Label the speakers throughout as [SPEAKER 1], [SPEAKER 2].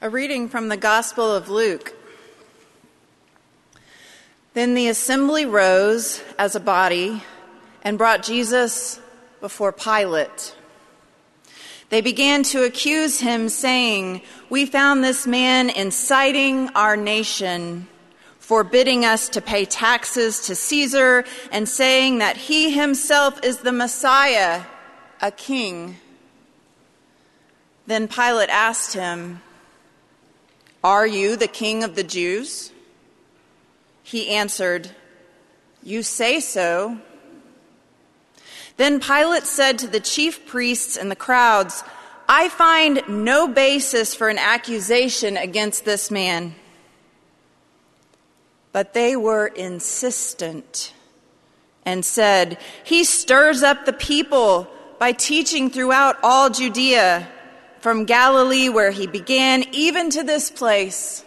[SPEAKER 1] A reading from the Gospel of Luke. Then the assembly rose as a body and brought Jesus before Pilate. They began to accuse him, saying, "We found this man inciting our nation, forbidding us to pay taxes to Caesar, and saying that he himself is the Messiah, a king." Then Pilate asked him, "Are you the king of the Jews?" He answered, "You say so." Then Pilate said to the chief priests and the crowds, "I find no basis for an accusation against this man." But they were insistent and said, "He stirs up the people by teaching throughout all Judea, from Galilee where he began, even to this place."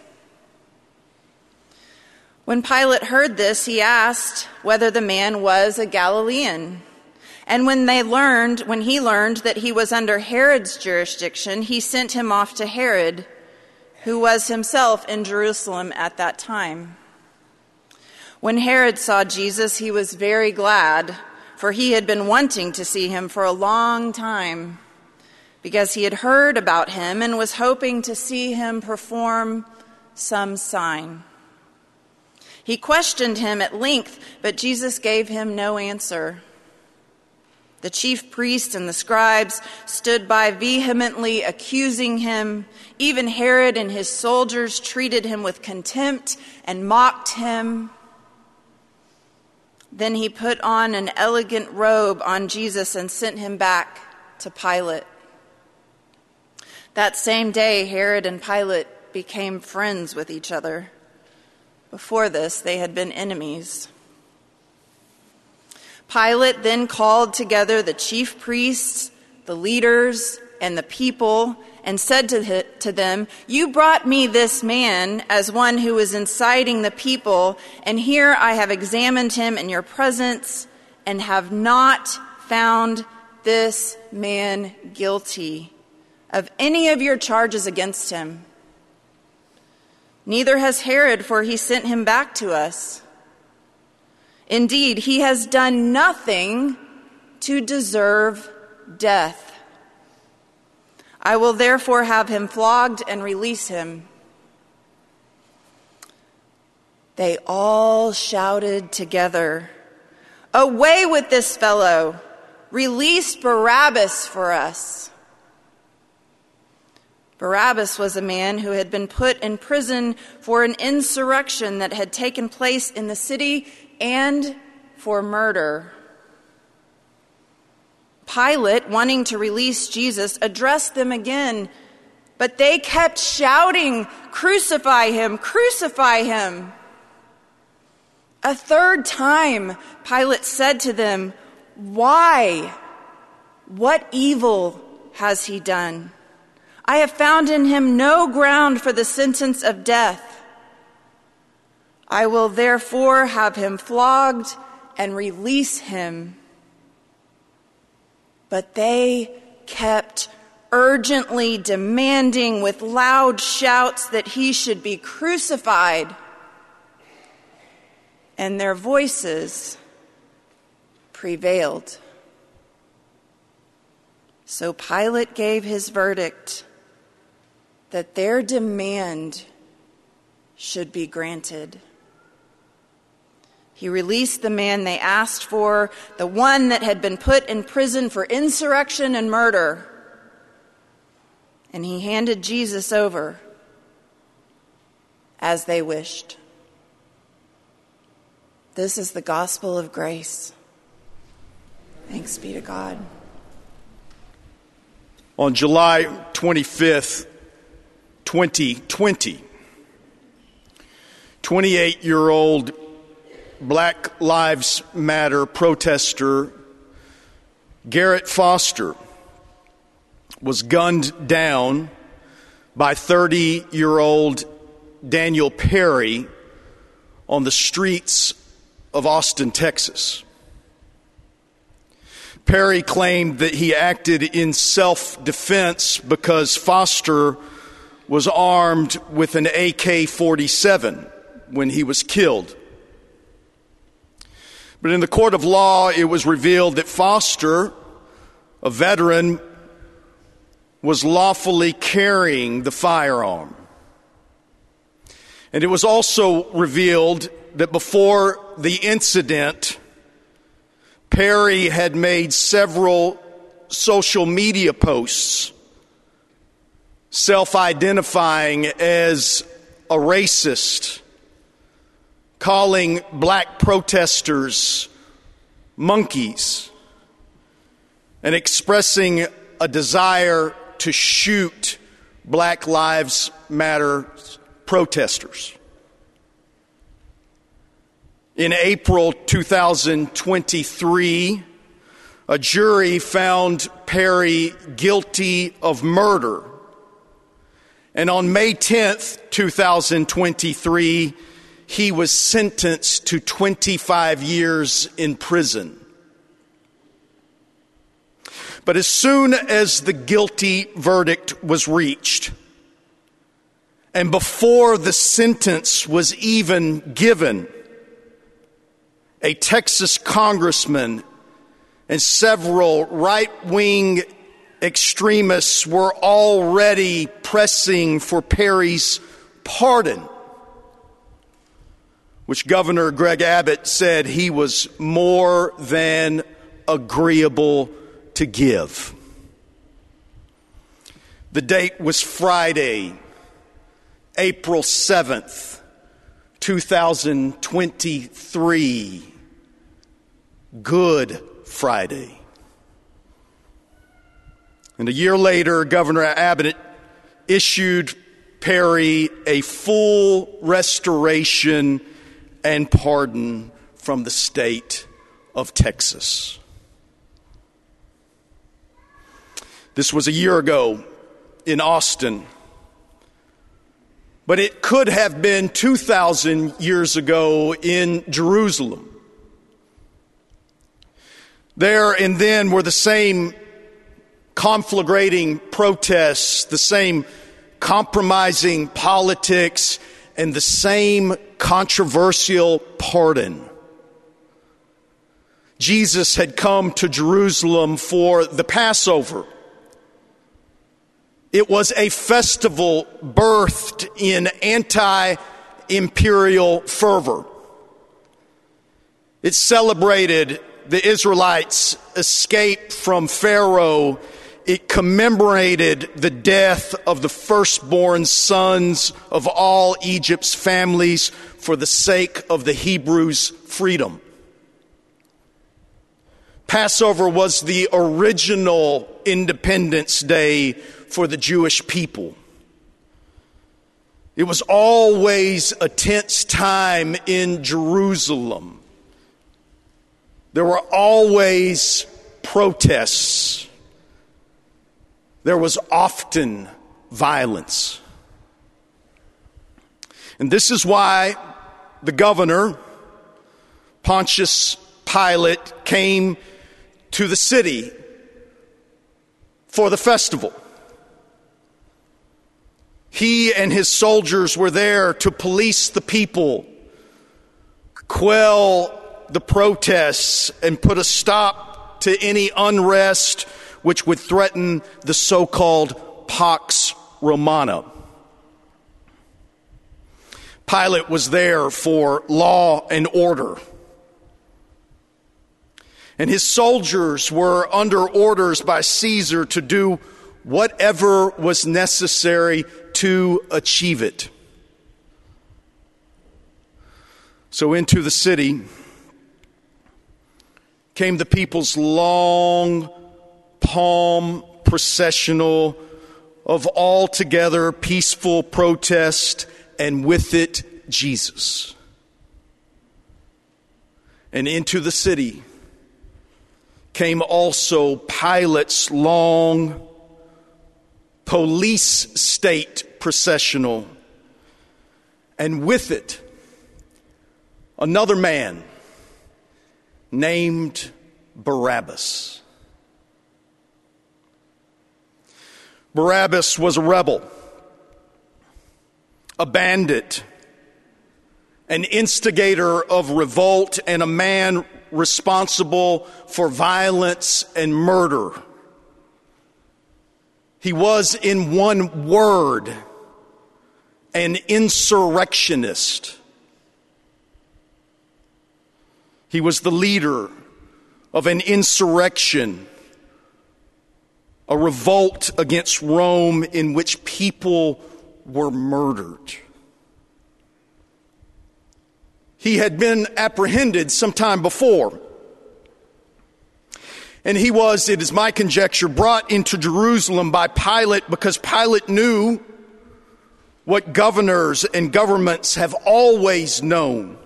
[SPEAKER 1] When Pilate heard this, he asked whether the man was a Galilean. And when he learned that he was under Herod's jurisdiction, he sent him off to Herod, who was himself in Jerusalem at that time. When Herod saw Jesus, he was very glad, for he had been wanting to see him for a long time, because he had heard about him and was hoping to see him perform some sign. He questioned him at length, but Jesus gave him no answer. The chief priests and the scribes stood by vehemently accusing him. Even Herod and his soldiers treated him with contempt and mocked him. Then he put on an elegant robe on Jesus and sent him back to Pilate. That same day, Herod and Pilate became friends with each other. Before this, they had been enemies. Pilate then called together the chief priests, the leaders, and the people, and said to them, "You brought me this man as one who is inciting the people, and here I have examined him in your presence and have not found this man guilty of any of your charges against him. Neither has Herod, for he sent him back to us. Indeed, he has done nothing to deserve death. I will therefore have him flogged and release him." They all shouted together, "Away with this fellow! Release Barabbas for us." Barabbas was a man who had been put in prison for an insurrection that had taken place in the city and for murder. Pilate, wanting to release Jesus, addressed them again, but they kept shouting, "Crucify him! Crucify him!" A third time, Pilate said to them, "Why? What evil has he done? I have found in him no ground for the sentence of death. I will therefore have him flogged and release him." But they kept urgently demanding with loud shouts that he should be crucified. And their voices prevailed. So Pilate gave his verdict that their demand should be granted. He released the man they asked for, the one that had been put in prison for insurrection and murder. And he handed Jesus over as they wished. This is the gospel of grace. Thanks be to God.
[SPEAKER 2] On July 25th, 2020, 28-year-old Black Lives Matter protester Garrett Foster was gunned down by 30-year-old Daniel Perry on the streets of Austin, Texas. Perry claimed that he acted in self-defense because Foster was armed with an AK-47 when he was killed. But in the court of law, it was revealed that Foster, a veteran, was lawfully carrying the firearm. And it was also revealed that before the incident, Perry had made several social media posts self-identifying as a racist, calling black protesters monkeys, and expressing a desire to shoot Black Lives Matter protesters. In April 2023, a jury found Perry guilty of murder. And on May 10th, 2023, he was sentenced to 25 years in prison. But as soon as the guilty verdict was reached, and before the sentence was even given, a Texas congressman and several right-wing extremists were already pressing for Perry's pardon, which Governor Greg Abbott said he was more than agreeable to give. The date was Friday, April 7th, 2023, Good Friday. And a year later, Governor Abbott issued Perry a full restoration and pardon from the state of Texas. This was a year ago in Austin, but it could have been 2,000 years ago in Jerusalem. There and then were the same conflagrating protests, the same compromising politics, and the same controversial pardon. Jesus had come to Jerusalem for the Passover. It was a festival birthed in anti-imperial fervor. It celebrated the Israelites' escape from Pharaoh. It commemorated the death of the firstborn sons of all Egypt's families for the sake of the Hebrews' freedom. Passover was the original Independence Day for the Jewish people. It was always a tense time in Jerusalem. There were always protests. There was often violence. And this is why the governor, Pontius Pilate, came to the city for the festival. He and his soldiers were there to police the people, quell the protests, and put a stop to any unrest which would threaten the so-called Pax Romana. Pilate was there for law and order. And his soldiers were under orders by Caesar to do whatever was necessary to achieve it. So into the city came the people's long palm processional of altogether peaceful protest, and with it, Jesus. And into the city came also Pilate's long police state processional, and with it, another man named Barabbas. Barabbas was a rebel. a bandit, an instigator of revolt, and a man responsible for violence and murder. He was, in one word, an insurrectionist. He was the leader of an insurrection, a revolt against Rome in which people were murdered. He had been apprehended some time before. And he was, it is my conjecture, brought into Jerusalem by Pilate because Pilate knew what governors and governments have always known,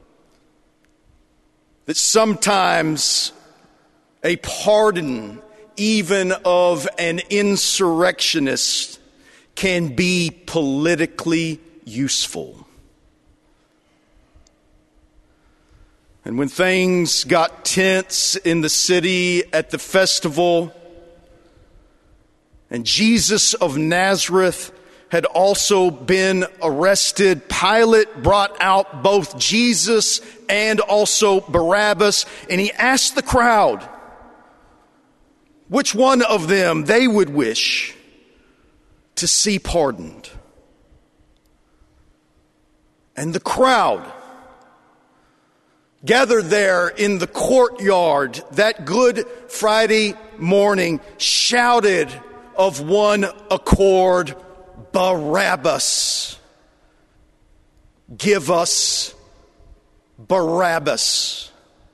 [SPEAKER 2] that sometimes a pardon, even of an insurrectionist, can be politically useful. And when things got tense in the city at the festival, and Jesus of Nazareth had also been arrested, Pilate brought out both Jesus and also Barabbas, and he asked the crowd which one of them they would wish to see pardoned. And the crowd gathered there in the courtyard that Good Friday morning shouted of one accord, Barabbas. Give us Barabbas.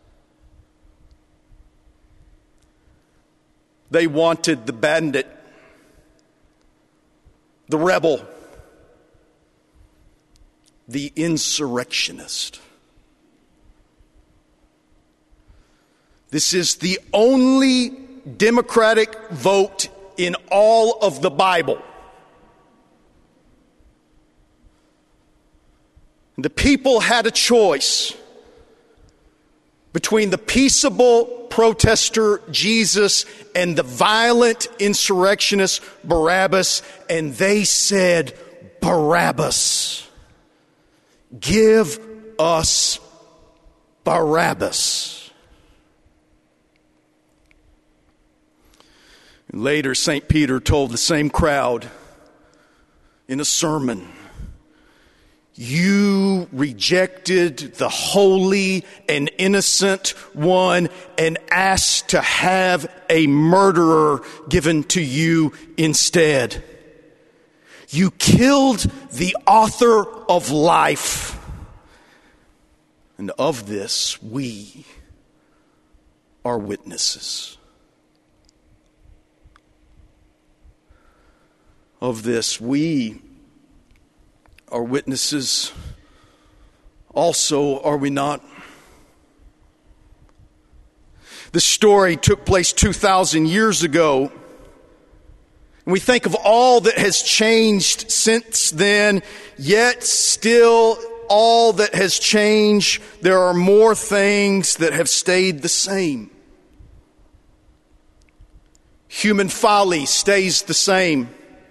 [SPEAKER 2] They wanted the bandit, the rebel, the insurrectionist. This is the only Democratic vote in all of the Bible. The people had a choice between the peaceable protester Jesus and the violent insurrectionist Barabbas, and they said, Barabbas. Give us Barabbas. And later, St. Peter told the same crowd in a sermon, you rejected the holy and innocent one and asked to have a murderer given to you instead. You killed the author of life. And of this, we are witnesses. Of this, we are witnesses also, are we not? This story took place 2,000 years ago. And we think of all that has changed since then, yet still all that has changed, there are more things that have stayed the same. Human folly stays the same.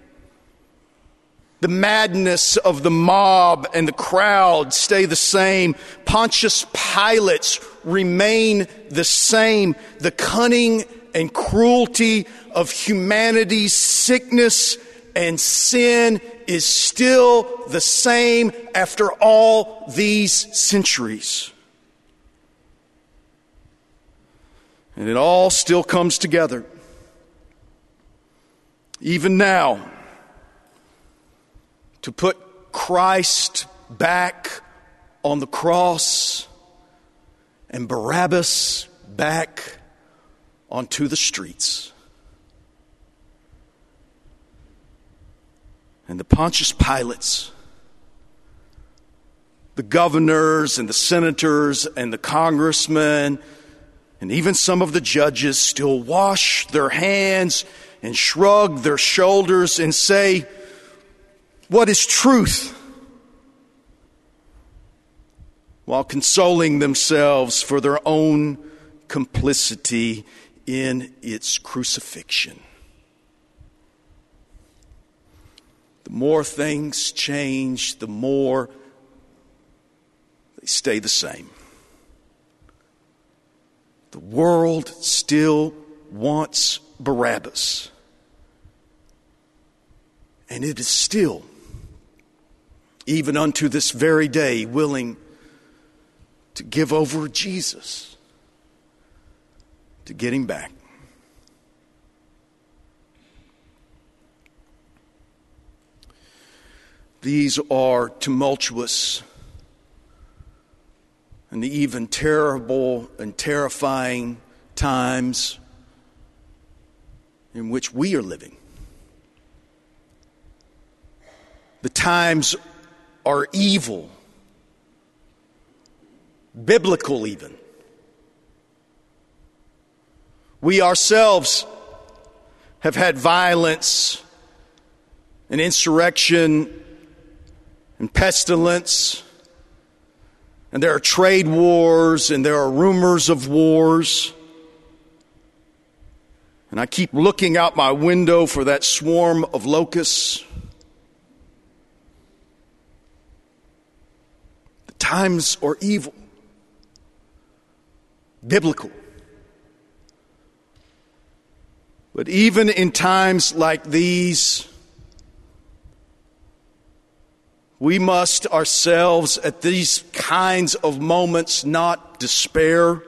[SPEAKER 2] The madness of the mob and the crowd stay the same. Pontius Pilate's remain the same. The cunning and cruelty of humanity's sickness and sin is still the same after all these centuries. And it all still comes together. Even now, to put Christ back on the cross and Barabbas back onto the streets. And the Pontius Pilates, the governors and the senators and the congressmen and even some of the judges still wash their hands and shrug their shoulders and say, what is truth? While consoling themselves for their own complicity in its crucifixion. the more things change, the more they stay the same. The world still wants Barabbas. And it is still, even unto this very day, willing to give over Jesus to get him back. These are tumultuous and even terrible and terrifying times in which we are living. The times are evil, biblical even. We ourselves have had violence and insurrection and pestilence, and there are trade wars, and there are rumors of wars. And I keep looking out my window for that swarm of locusts. The times are evil, biblical. But even in times like these, we must ourselves at these kinds of moments not despair.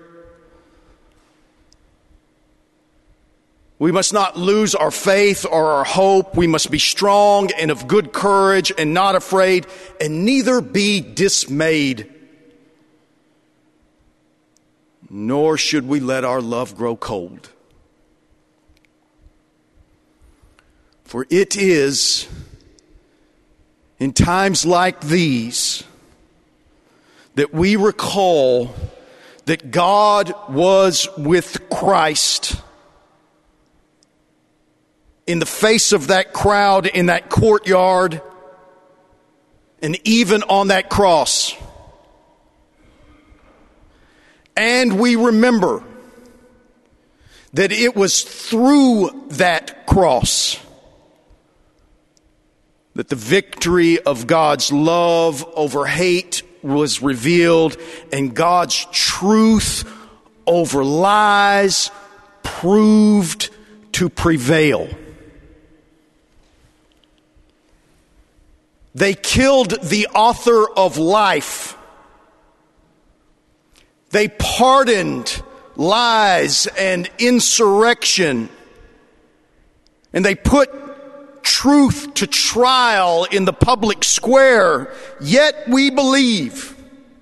[SPEAKER 2] We must not lose our faith or our hope. We must be strong and of good courage and not afraid, and neither be dismayed. Nor should we let our love grow cold. For it is in times like these that we recall that God was with Christ in the face of that crowd in that courtyard and even on that cross. And we remember that it was through that cross that the victory of God's love over hate was revealed, and God's truth over lies proved to prevail. They killed the author of life. They pardoned lies and insurrection. And they put truth to trial in the public square. Yet we believe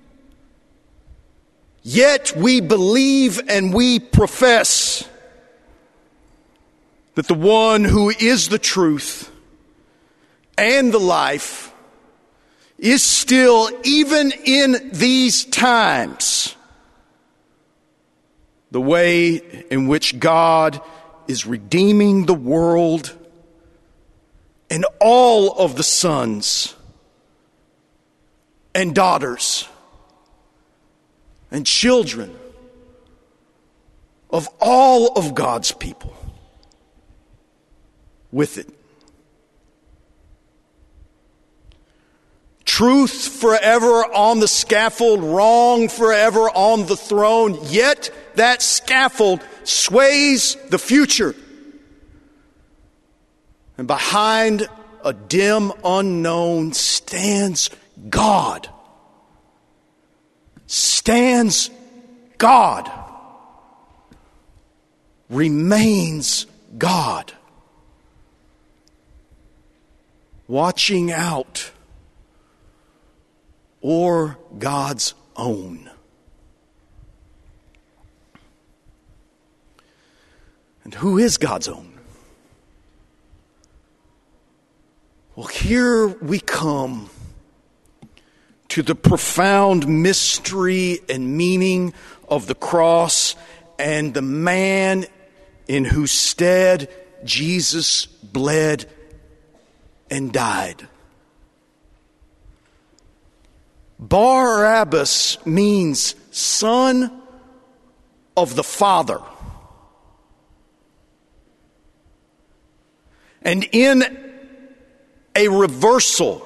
[SPEAKER 2] and we profess that the one who is the truth and the life is still, even in these times, the way in which God is redeeming the world and all of the sons and daughters and children of all of God's people with it. Truth forever on the scaffold, wrong forever on the throne, yet that scaffold sways the future. And behind a dim unknown stands God. Stands God. Remains God. Watching out or God's own. And who is God's own? Well, here we come to the profound mystery and meaning of the cross and the man in whose stead Jesus bled and died. Barabbas means son of the Father. And in a reversal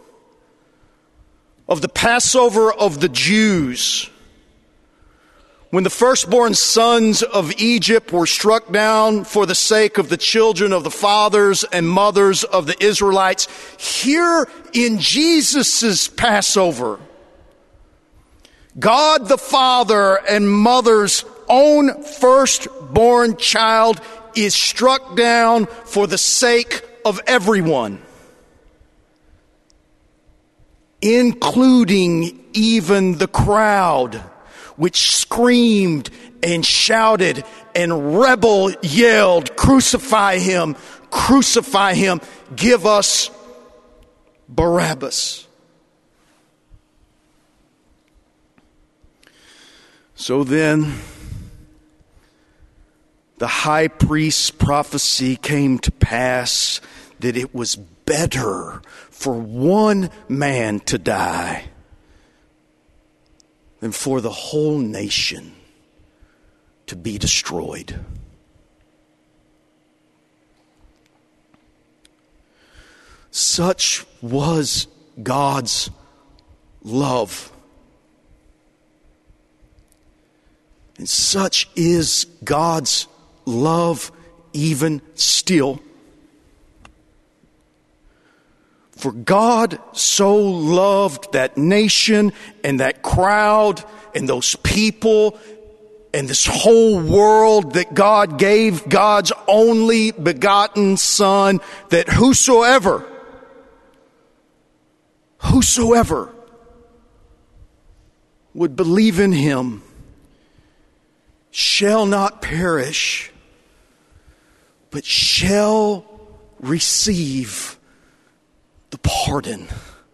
[SPEAKER 2] of the Passover of the Jews, when the firstborn sons of Egypt were struck down for the sake of the children of the fathers and mothers of the Israelites. Here in Jesus' Passover, God the Father and Mother's own firstborn child is struck down for the sake of everyone, including even the crowd, which screamed and shouted and rebel yelled, "Crucify him, crucify him, give us Barabbas." So then, the high priest's prophecy came to pass that it was better for one man to die than for the whole nation to be destroyed. Such was God's love. And such is God's love even still. For God so loved that nation and that crowd and those people and this whole world that God gave God's only begotten Son, that whosoever would believe in him shall not perish, but shall receive the pardon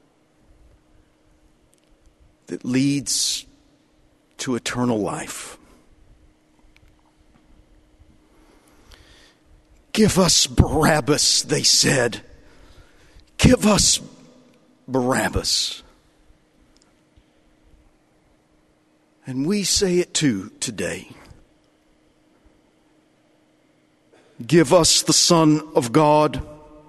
[SPEAKER 2] that leads to eternal life. Give us Barabbas, they said. Give us Barabbas. And we say it too today. Give us the Son of God,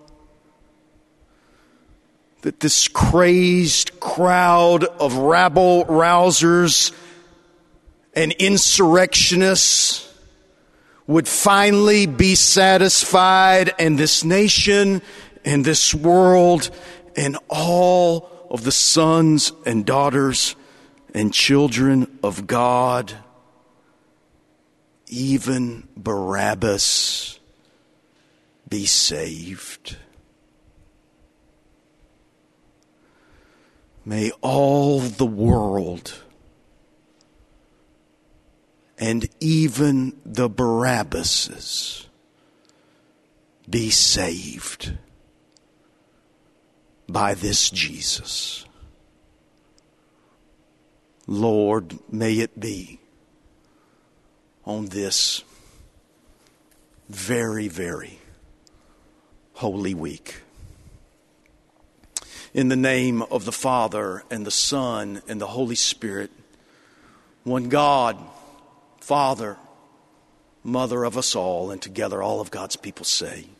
[SPEAKER 2] that this crazed crowd of rabble-rousers and insurrectionists would finally be satisfied, and this nation and this world and all of the sons and daughters and children of God, even Barabbas, be saved. May all the world and even the Barabbases be saved by this Jesus. Lord, may it be on this very, very Holy Week. In the name of the Father and the Son and the Holy Spirit, one God, Father, Mother of us all, and together all of God's people say,